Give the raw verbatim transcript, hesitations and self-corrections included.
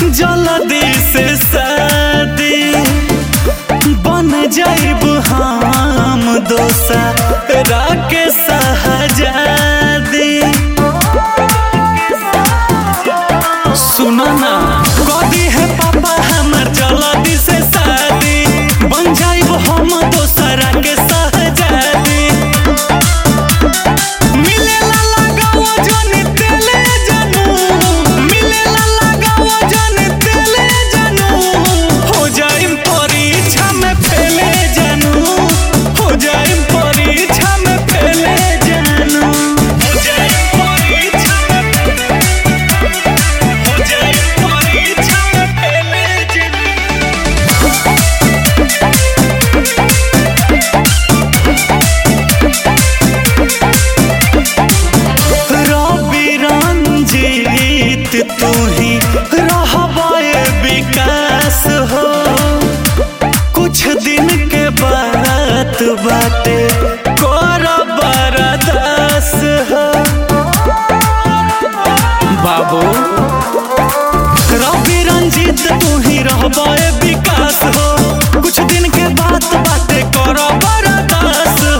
जल्दी से शादी बन जाइब हम दोसरा के सहजादी। सुनो ना कदी है पापा हमर जल्दी से शादी बन जाइब हम दोसरा के सहजादी। मिलेला लगाओ जनी तेले जानू, मिलेला लगाओ जनी तेले जानू, हो जाइम परीक्षा में फेले जानू, हो जाइम परीक्षा में फेले जानू, हो जाइम परीक्षा में हो जाइम परीक्षा में फेले जानू। रवि रंजीत तू ही रहबाए विकास हो, कुछ दिन के बात बाटे कर बरदास हो। बाबू रवि रंजीत तू ही रहबाए विकास हो, कुछ दिन के बात बाटे कर बरदास